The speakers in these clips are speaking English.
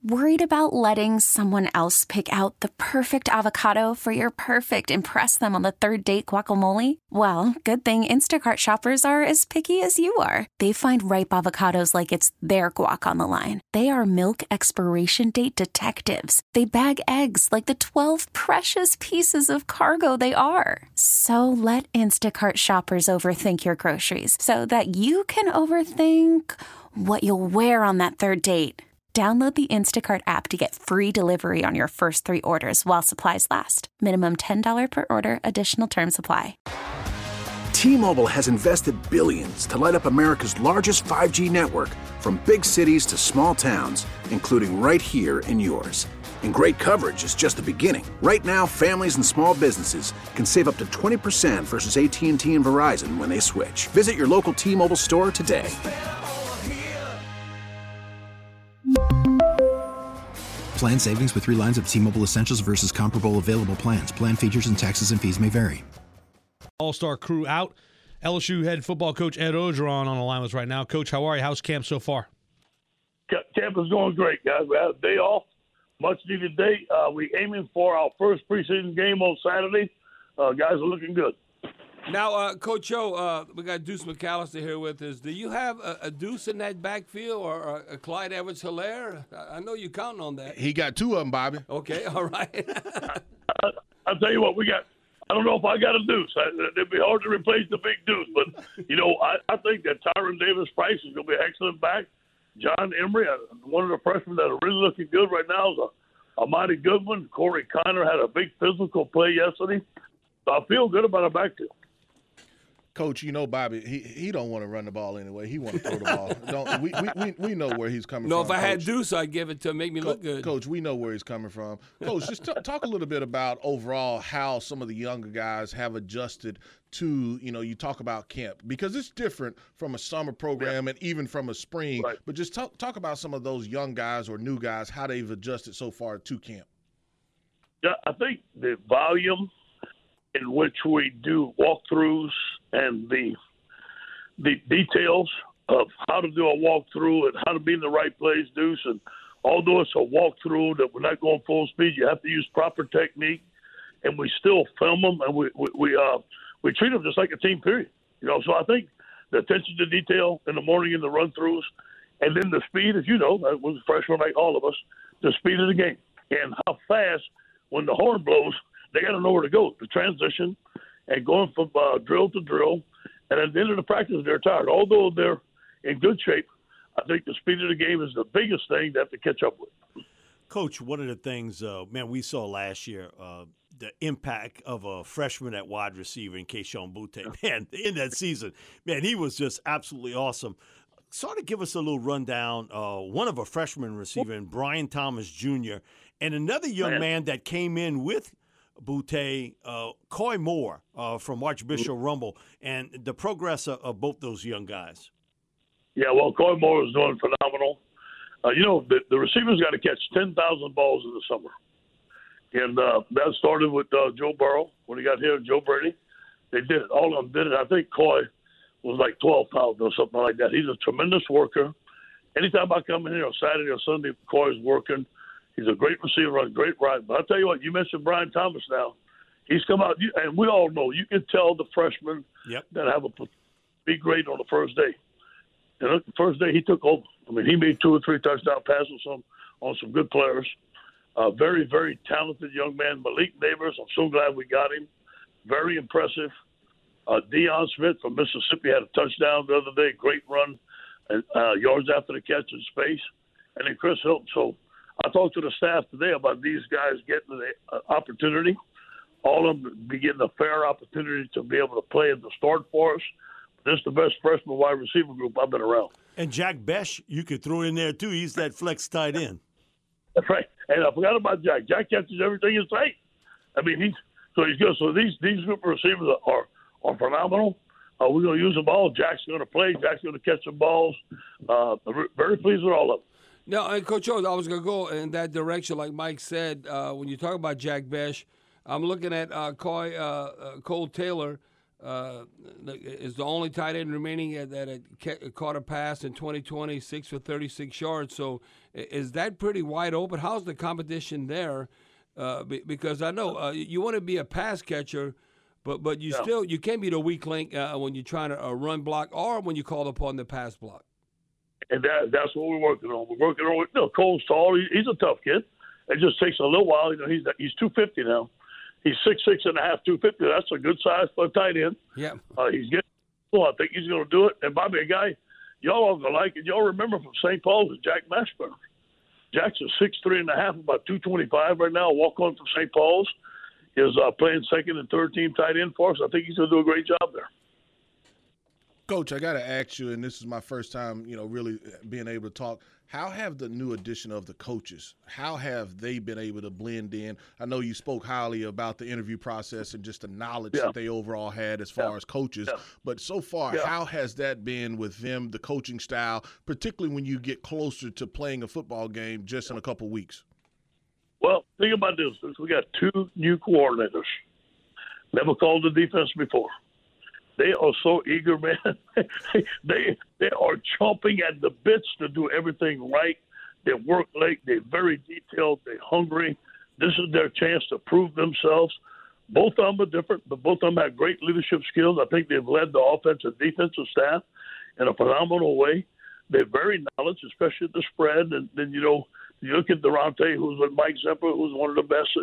Worried about letting someone else pick out the perfect avocado for your perfect impress them on the third date guacamole? Well, good thing Instacart shoppers are as picky as you are. They find ripe avocados like it's their guac on the line. They are milk expiration date detectives. They bag eggs like the 12 precious pieces of cargo they are. So let Instacart shoppers overthink your groceries so that you can overthink what you'll wear on that third date. Download the Instacart app to get free delivery on your first 3 orders while supplies last. Minimum $10 per order. Additional terms apply. T-Mobile has invested billions to light up America's largest 5G network, from big cities to small towns, including right here in yours. And great coverage is just the beginning. Right now, families and small businesses can save up to 20% versus AT&T and Verizon when they switch. Visit your local T-Mobile store today. Plan savings with 3 lines of T-Mobile Essentials versus comparable available plans. Plan features and taxes and fees may vary. All-star crew out. LSU head football coach Ed Orgeron on the line with us right now. Coach, how are you? How's camp so far? Camp is going great, guys. We had a day off, much-needed day. We aiming for our first preseason game on Saturday. Guys are looking good. Now, Coach O, we got Deuce McAllister here with us. Do you have a Deuce in that backfield or a Clyde Edwards-Helaire? I know you're counting on that. He got 2 of them, Bobby. Okay, all right. I'll tell you what, I don't know if I got a Deuce. It'd be hard to replace the big Deuce, but, I think that Tyron Davis-Price is going to be an excellent back. John Emery, one of the freshmen that are really looking good right now, is a mighty good one. Corey Kiner had a big physical play yesterday. So I feel good about our backfield. Coach, Bobby, he don't want to run the ball anyway. He want to throw the ball. We know where he's coming from. No, if I had Coach. Deuce, I'd give it to him, make me look good. Coach, we know where he's coming from. Coach, just talk a little bit about overall how some of the younger guys have adjusted to, you talk about camp. Because it's different from a summer program and even from a spring. Right. But just talk about some of those young guys or new guys, how they've adjusted so far to camp. Yeah, I think the volume in which we do walkthroughs and the details of how to do a walkthrough and how to be in the right place, Deuce. And although it's a walkthrough that we're not going full speed, you have to use proper technique, and we still film them, and we treat them just like a team, period. So I think the attention to detail in the morning in the run-throughs, and then the speed, as you know, that was a freshman like all of us, the speed of the game and how fast when the horn blows, they got to know where to go, the transition, and going from drill to drill. And at the end of the practice, they're tired. Although they're in good shape, I think the speed of the game is the biggest thing they have to catch up with. Coach, one of the things, we saw last year, the impact of a freshman at wide receiver in Keishon Butte. Man, in that season, he was just absolutely awesome. Sort of give us a little rundown. One of a freshman receiver, Brian Thomas Jr., and another young man that came in with Butte, Coy Moore from Archbishop Rumble, and the progress of both those young guys. Yeah, well, Coy Moore is doing phenomenal. The receivers got to catch 10,000 balls in the summer. And that started with Joe Burrow when he got here, Joe Brady. They did it. All of them did it. I think Coy was like 12,000 or something like that. He's a tremendous worker. Anytime I come in here on Saturday or Sunday, Coy's working. He's a great receiver, a great ride. But I'll tell you what, you mentioned Brian Thomas now. He's come out, and we all know, you can tell the freshmen that have a big grade on the first day. And the first day he took over. He made 2 or 3 touchdown passes on some good players. Very, very talented young man. Malik Neighbors, I'm so glad we got him. Very impressive. Deion Smith from Mississippi had a touchdown the other day. Great run, and yards after the catch in space. And then Chris Hilton. So I talked to the staff today about these guys getting the opportunity. All of them be getting a fair opportunity to be able to play at the start for us. This is the best freshman wide receiver group I've been around. And Jack Besh, you could throw in there, too. He's that flex tight end. That's right. And I forgot about Jack. Jack catches everything in sight. He's good. So these group of receivers are phenomenal. We're going to use the ball. Jack's going to play. Jack's going to catch some balls. Very pleased with all of them. Now, and Coach O, I was going to go in that direction, like Mike said. When you talk about Jack Besh, I'm looking at Cole Taylor. is the only tight end remaining that had caught a pass in 2020, 6 for 36 yards. So is that pretty wide open? How's the competition there? Because I know you want to be a pass catcher, but you can't be the weak link when you're trying to run block or when you call upon the pass block. And that's what we're working on. We're working on Cole's tall. He's a tough kid. It just takes a little while. He's 250 now. He's 6'6.5", 250. That's a good size for a tight end. Yeah. He's getting. Well, I think he's going to do it. And Bobby, a guy y'all are going to like it. Y'all remember from St. Paul's is Jack Mashburn. Jack's a 6'3.5", about 225 right now. Walk on from St. Paul's is playing second and third team tight end for us. I think he's going to do a great job there. Coach, I got to ask you, and this is my first time, really being able to talk. How have the new addition of the coaches, how have they been able to blend in? I know you spoke highly about the interview process and just the knowledge that they overall had as far as coaches. But so far, how has that been with them, the coaching style, particularly when you get closer to playing a football game just in a couple weeks? Well, think about this. We got 2 new coordinators. Never called the defense before. They are so eager, man. they are chomping at the bits to do everything right. They work late. They're very detailed. They're hungry. This is their chance to prove themselves. Both of them are different, but both of them have great leadership skills. I think they've led the offensive defensive staff in a phenomenal way. They're very knowledgeable, especially at the spread. And then, you look at Durante, who's with Mike Zepper, who's one of the best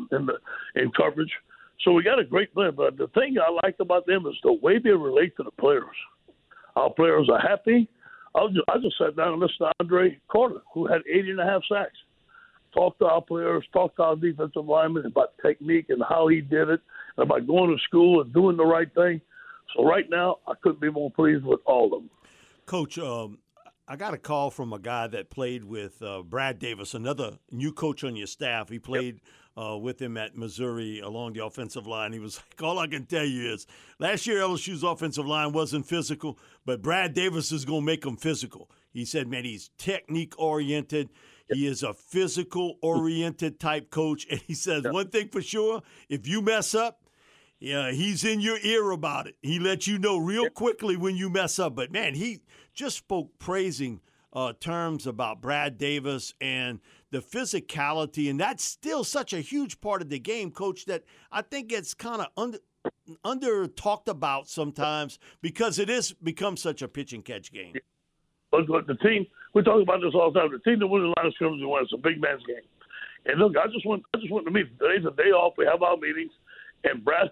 in coverage. So we got a great blend, but the thing I like about them is the way they relate to the players. Our players are happy. I just sat down and listened to Andre Carter, who had 80.5 sacks. Talk to our players, talk to our defensive linemen about technique and how he did it, and about going to school and doing the right thing. So right now, I couldn't be more pleased with all of them. Coach, I got a call from a guy that played with Brad Davis, another new coach on your staff. He played with him at Missouri along the offensive line. He was like, all I can tell you is last year LSU's offensive line wasn't physical, but Brad Davis is going to make them physical. He said, man, he's technique-oriented. He is a physical-oriented type coach. And he says, one thing for sure, if you mess up, he's in your ear about it. He lets you know real quickly when you mess up. But, man, he just spoke praising terms about Brad Davis and the physicality, and that's still such a huge part of the game, Coach, that I think it's kind of under talked about sometimes because it is become such a pitch and catch game. But the team, we talk about this all the time. The team that wins the line of scrimmage and wins, it's a big man's game. And look, I just went to meet. Today's a day off. We have our meetings, and Brad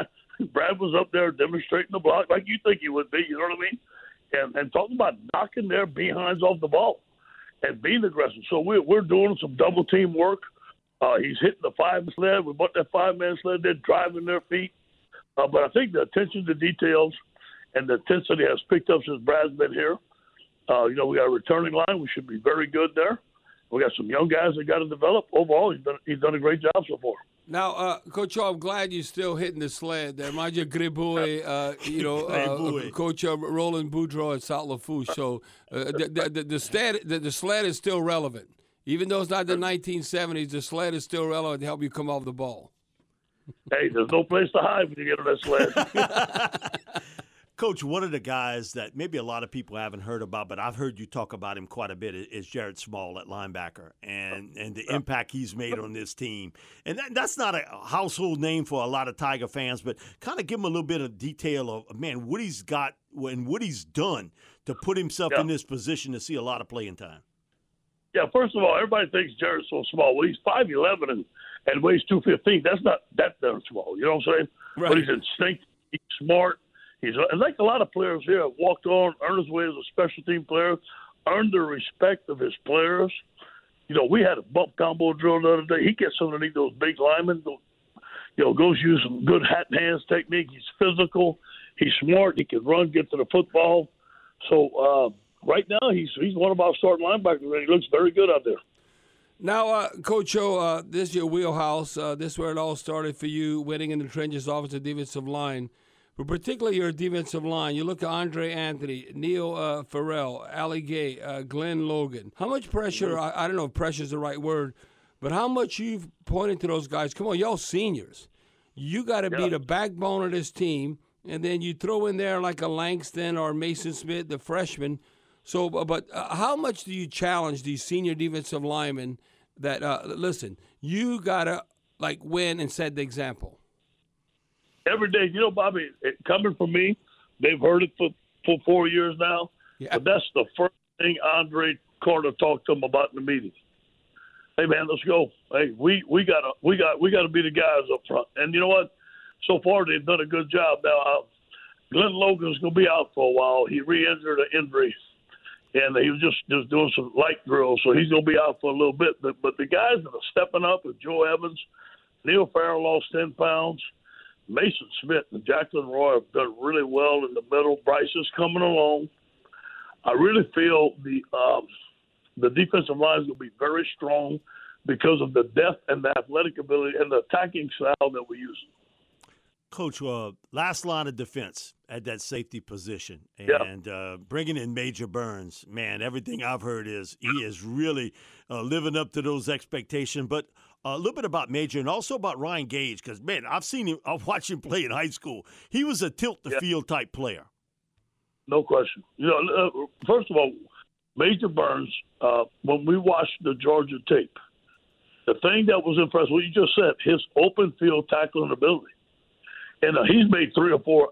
was up there demonstrating the block like you think he would be. You know what I mean? And talking about knocking their behinds off the ball and being aggressive. So we're doing some double team work. He's hitting the 5-man sled. We bought that 5-man sled. They're driving their feet. But I think the attention to details and the intensity has picked up since Brad's been here. We got a returning line. We should be very good there. We got some young guys that got to develop. Overall, he's done a great job so far. Now, Coach, I'm glad you're still hitting the sled. There, mind you, Gribouille, Coach Roland Boudreau at South Lafourche. So the sled is still relevant. Even though it's not the 1970s, the sled is still relevant to help you come off the ball. Hey, there's no place to hide when you get on that sled. Coach, one of the guys that maybe a lot of people haven't heard about, but I've heard you talk about him quite a bit, is Jared Small at linebacker and the impact he's made on this team. And that's not a household name for a lot of Tiger fans, but kind of give him a little bit of detail of, man, what he's got and what he's done to put himself in this position to see a lot of playing time. Yeah, first of all, everybody thinks Jared's so small. Well, he's 5'11" and weighs 215. That's not that damn small. You know what I'm saying? Right. But he's instinctive. He's smart. He's like a lot of players here, walked on, earned his way as a special team player, earned the respect of his players. We had a bump combo drill the other day. He gets underneath those big linemen, goes use some good hat and hands technique. He's physical. He's smart. He can run, get to the football. So right now he's one of our starting linebackers, and he looks very good out there. Now, Coach O, this is your wheelhouse. This is where it all started for you, winning in the trenches, offensive defensive line. But particularly your defensive line, you look at Andre Anthony, Neil Farrell, Ali Gay, Glenn Logan. How much pressure, I don't know if pressure is the right word, but how much you've pointed to those guys. Come on, y'all seniors. You got to be the backbone of this team. and then you throw in there like a Langston or Mason Smith, the freshman. So, but how much do you challenge these senior defensive linemen that, listen, you got to, like, win and set the example? Every day, you know, Bobby, coming from me, they've heard it for 4 years now. Yeah. But that's the first thing Andre Carter talked to them about in the meeting. Hey man, let's go. Hey, we gotta be the guys up front. And you know what? So far they've done a good job. Now Glenn Logan's gonna be out for a while. He re-injured an injury, and he was just doing some light drills, so he's gonna be out for a little bit. But the guys that are stepping up is Joe Evans, Neil Farrell lost 10 pounds. Mason Smith and Jacqueline Roy have done really well in the middle. Bryce is coming along. I really feel the defensive line is going to be very strong because of the depth and the athletic ability and the attacking style that we're using. Coach, last line of defense at that safety position, and bringing in Major Burns, man, everything I've heard is he is really living up to those expectations. But a little bit about Major and also about Ryan Gage, because, man, I've watched him play in high school. He was a tilt-the-field type player. No question. You know, first of all, Major Burns, when we watched the Georgia tape, the thing that was impressive, what you just said, his open field tackling ability. And he's made 3 or 4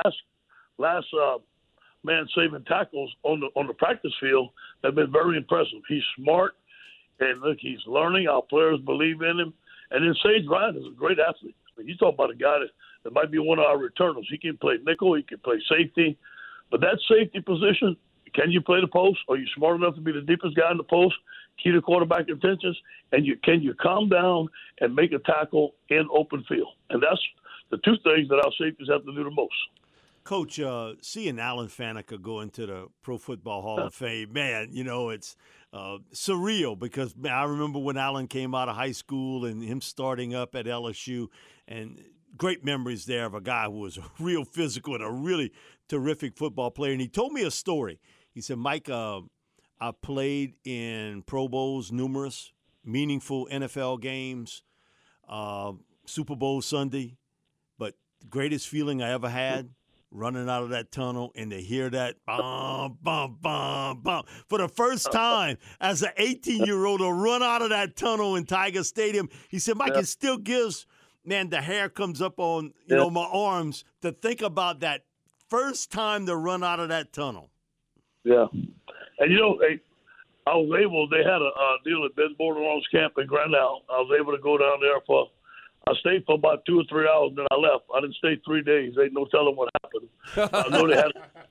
last man-saving tackles on the practice field that have been very impressive. He's smart, and look, he's learning. Our players believe in him. And then Sage Ryan is a great athlete. I mean, you talk about a guy that might be one of our returners. He can play nickel. He can play safety. But that safety position, can you play the post? Are you smart enough to be the deepest guy in the post, keep the quarterback intentions? And can you calm down and make a tackle in open field? And that's the 2 things that our safeties have to do the most. Coach, seeing Alan Faneca go into the Pro Football Hall of Fame, man, you know, it's surreal because, man, I remember when Alan came out of high school and him starting up at LSU, and great memories there of a guy who was real physical and a really terrific football player. And he told me a story. He said, Mike, I played in Pro Bowls, numerous meaningful NFL games, Super Bowl Sunday, but the greatest feeling I ever had, running out of that tunnel and to hear that bum, bum, bum, bum. For the first time as an 18-year-old to run out of that tunnel in Tiger Stadium, he said, Mike, it still gives, man, the hair comes up on, you know, my arms to think about that first time to run out of that tunnel. Yeah. And, you know, I was able, they had a deal at Ben Bordelon's camp in Grand Isle. I was able to go down there I stayed for about 2 or 3 hours, and then I left. I didn't stay 3 days. Ain't no telling what happened. I know they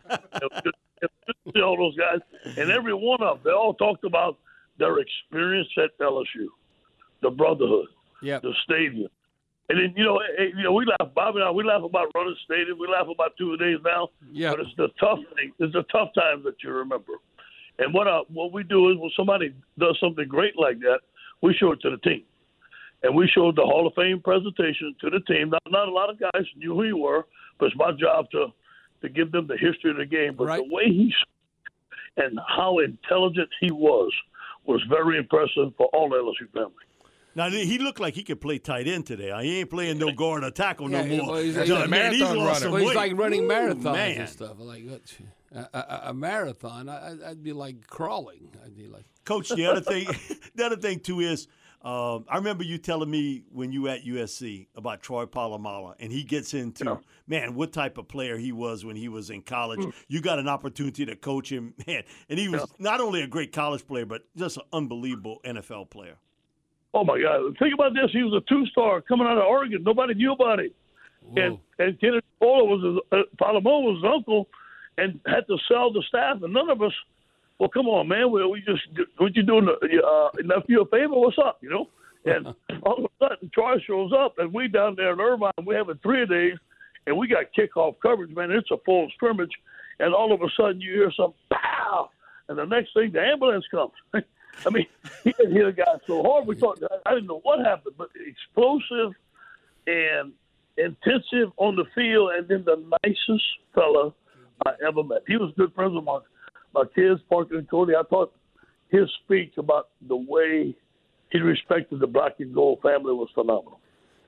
had all those guys. And every one of them, they all talked about their experience at LSU, the brotherhood, the stadium. And then, you know, we laugh, Bobby and I, we laugh about running stadium. We laugh about 2 days now. Yeah. But it's the tough thing. It's the tough times that you remember. And what we do is when somebody does something great like that, we show it to the team. And we showed the Hall of Fame presentation to the team. Not a lot of guys knew who he were, but it's my job to give them the history of the game. But the way he and how intelligent he was very impressive for all the LSU family. Now, he looked like he could play tight end today. He ain't playing no guard or tackle no more. Well, he's a marathon runner. He's like running marathons and stuff. Like a marathon, I'd be like crawling. I'd be like. Coach, the other thing too is, I remember you telling me when you were at USC about Troy Polamalu, and he gets into, man, what type of player he was when he was in college. You got an opportunity to coach him, man, and he was not only a great college player, but just an unbelievable NFL player. Oh, my God. Think about this. He was a 2-star coming out of Oregon. Nobody knew about him. And Kennedy Polamalu was his uncle and had to sell the staff, and none of us, well, come on, man. We just what you doing? Nephew a favor? What's up? You know. And all of a sudden, Troy shows up, and we down there in Irvine. We having 3 days, and we got kickoff coverage, man. It's a full scrimmage, and all of a sudden you hear some pow, and the next thing the ambulance comes. I mean, he didn't hit a guy so hard. We thought I didn't know what happened, but explosive and intensive on the field, and then the nicest fella I ever met. He was good friends of mine. My kids, Parker and Cody, I thought his speech about the way he respected the black and gold family was phenomenal.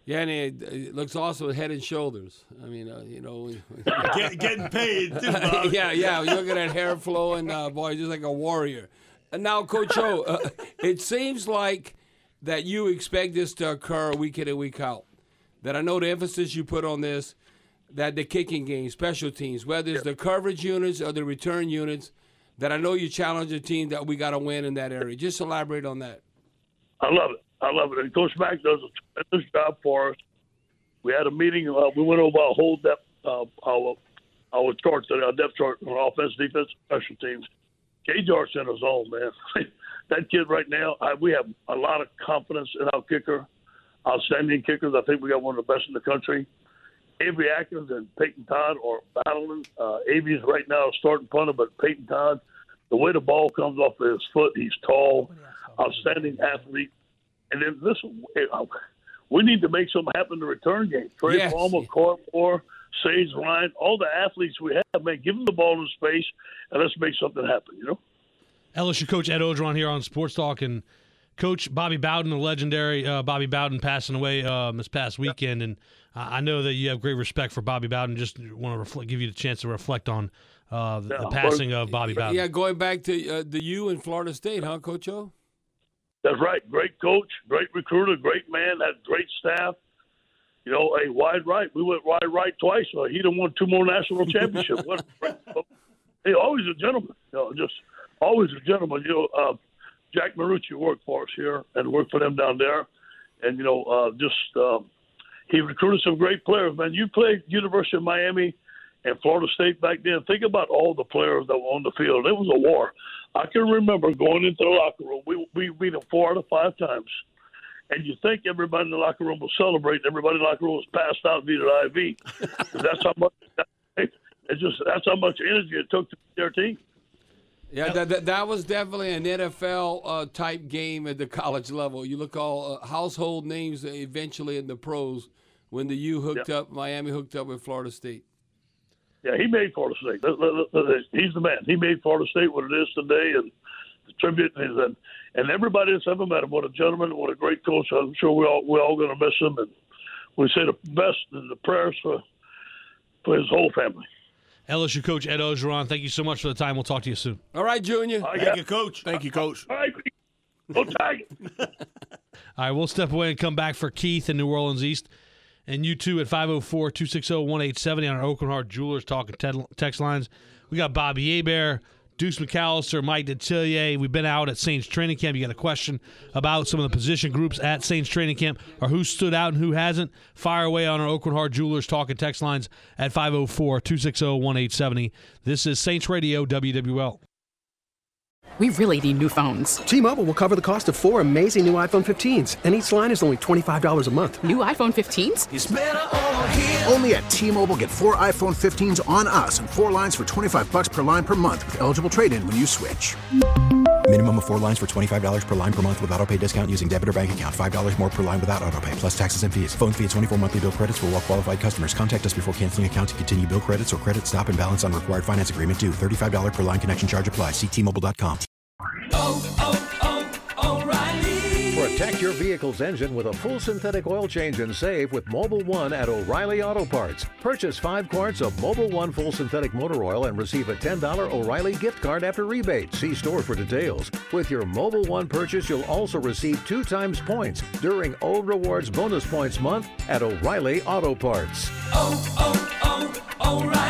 Yeah, and it looks awesome with Head and Shoulders. I mean, Getting paid, too, Bob. yeah. You look at that hair flowing, boy, just like a warrior. And now, Coach O, it seems like that you expect this to occur week in and week out. That I know the emphasis you put on this, that the kicking game, special teams, whether it's the coverage units or the return units, that I know you challenge a team that we got to win in that area. Just elaborate on that. I love it. And Coach Mack does a tremendous job for us. We had a meeting. We went over our whole depth, our charts, our depth chart on offense, defense, special teams. K-Jar's in his zone, man. That kid right now, we have a lot of confidence in our kicker, outstanding kickers. I think we got one of the best in the country. Avery Atkins and Peyton Todd are battling. Avery's right now starting punter, but Peyton Todd, the way the ball comes off of his foot, he's tall, outstanding athlete. And then we need to make something happen in the return game. Trey Palmer, Coy Moore, Sage Ryan, all the athletes we have, man, give them the ball in space, and let's make something happen, you know? LSU coach Ed Orgeron here on Sports Talk, and Coach Bobby Bowden, the legendary Bobby Bowden, passing away this past weekend, and I know that you have great respect for Bobby Bowden. Just want to give you the chance to reflect on the passing of Bobby Bowden. Yeah, going back to the U in Florida State, huh, Coach O? That's right. Great coach, great recruiter, great man, had great staff. You know, a wide right. We went wide right twice. He done won 2 more national championships. Hey, always a gentleman. You know, just always a gentleman. You know, Jack Marucci worked for us here and worked for them down there. And, you know, he recruited some great players, man. You played University of Miami and Florida State back then. Think about all the players that were on the field. It was a war. I can remember going into the locker room. We beat them 4 out of 5 times. And you think everybody in the locker room was celebrating. Everybody in the locker room was passed out via the IV. That's how much energy it took to beat their team. Yeah, that was definitely an NFL type game at the college level. You look all household names eventually in the pros when the U hooked up, Miami hooked up with Florida State. Yeah, he made Florida State. He's the man. He made Florida State what it is today, and the tribute and everybody that's ever met him. What a gentleman! What a great coach! I'm sure we're all going to miss him, and we say the best and the prayers for his whole family. LSU coach Ed Orgeron, thank you so much for the time. We'll talk to you soon. All right, Junior. Thank you, Coach. Thank you, Coach. All right, go Tigers. All right, we'll step away and come back for Keith in New Orleans East. And you too at 504-260-1870 on our Oakland Heart Jewelers talking text lines. We got Bobby Hebert, Deuce McAllister, Mike Detillier. We've been out at Saints training camp. You got a question about some of the position groups at Saints training camp or who stood out and who hasn't? Fire away on our Oakland Heart Jewelers talking text lines at 504-260-1870. This is Saints Radio, WWL. We really need new phones. T-Mobile will cover the cost of 4 amazing new iPhone 15s, and each line is only $25 a month. New iPhone 15s? It's better over here. Only at T-Mobile, get 4 iPhone 15s on us and 4 lines for $25 per line per month with eligible trade-in when you switch. Minimum of 4 lines for $25 per line per month with autopay discount using debit or bank account. $5 more per line without autopay, plus taxes and fees. Phone fee at 24 monthly bill credits for well-qualified customers. Contact us before canceling account to continue bill credits or credit stop and balance on required finance agreement due. $35 per line connection charge applies. See T-Mobile.com. O'Reilly. Protect your vehicle's engine with a full synthetic oil change and save with Mobil 1 at O'Reilly Auto Parts. Purchase 5 quarts of Mobil 1 full synthetic motor oil and receive a $10 O'Reilly gift card after rebate. See store for details. With your Mobil 1 purchase, you'll also receive 2 times points during O Rewards Bonus Points Month at O'Reilly Auto Parts. O'Reilly.